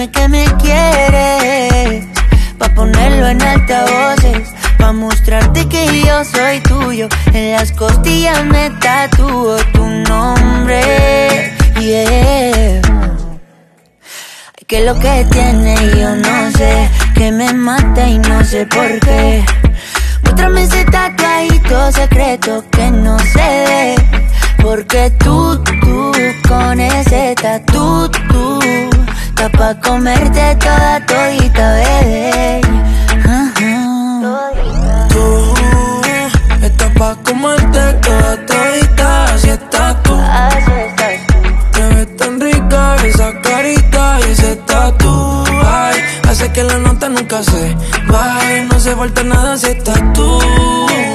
dime que me quieres, pa' ponerlo en altavoces, pa' mostrarte que yo soy tuyo. En las costillas me tatúo tu nombre, yeah. ¿Qué es lo que tiene? Yo no sé, que me mata y no sé por qué. Muéstrame ese tatuajito secreto que no se ve, porque tú, con ese tatu, está pa' comerte toda todita, bebé. Tú, estás pa' comerte toda todita, así estás tú. Te ves tan rica esa carita y ese tatu, ay, hace que la nota nunca se baje, no se falta nada si estás tú.